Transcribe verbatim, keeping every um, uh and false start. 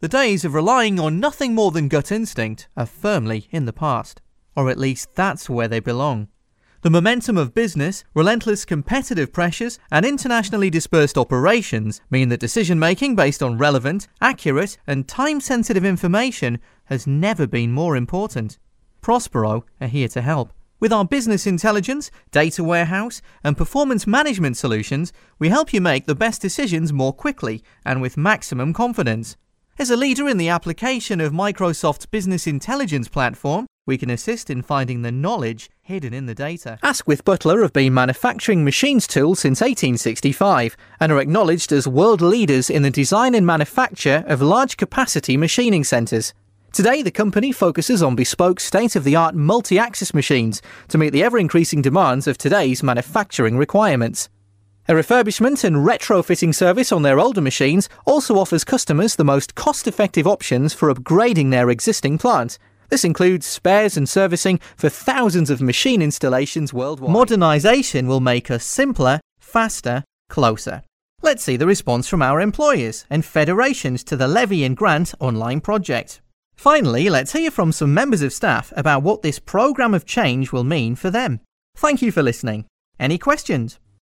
The days of relying on nothing more than gut instinct are firmly in the past. Or at least that's where they belong. The momentum of business, relentless competitive pressures, and internationally dispersed operations mean that decision-making based on relevant, accurate, and time-sensitive information has never been more important. Prospero are here to help. With our business intelligence, data warehouse, and performance management solutions, we help you make the best decisions more quickly and with maximum confidence. As a leader in the application of Microsoft's business intelligence platform, we can assist in finding the knowledge hidden in the data. Asquith Butler have been manufacturing machines tools since eighteen sixty-five and are acknowledged as world leaders in the design and manufacture of large-capacity machining centres. Today, the company focuses on bespoke state-of-the-art multi-axis machines to meet the ever-increasing demands of today's manufacturing requirements. A refurbishment and retrofitting service on their older machines also offers customers the most cost-effective options for upgrading their existing plant. This includes spares and servicing for thousands of machine installations worldwide. Modernisation will make us simpler, faster, closer. Let's see the response from our employers and federations to the Levy and Grant online project. Finally, let's hear from some members of staff about what this programme of change will mean for them. Thank you for listening. Any questions?